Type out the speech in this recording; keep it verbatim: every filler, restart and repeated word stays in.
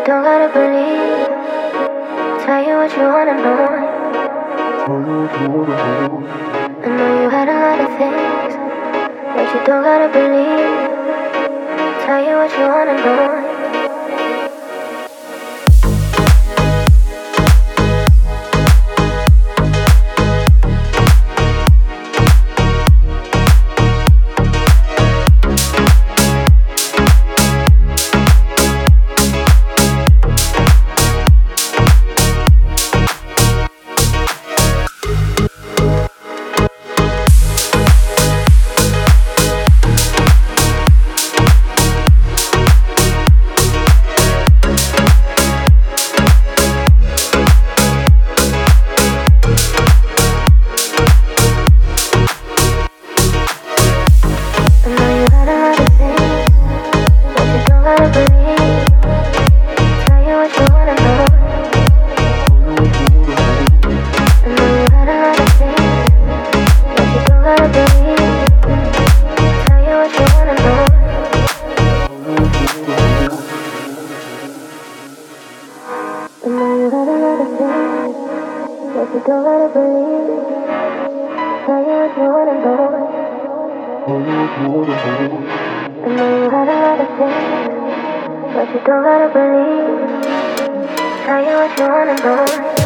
don't gotta believe. Tell you what you wanna know. I know you had a lot of things, but you don't gotta believe. Tell you what you wanna know. You don't gotta believe. Tell you what you wanna know. I know you had a lot of things, but you don't gotta believe. Tell you what you wanna know.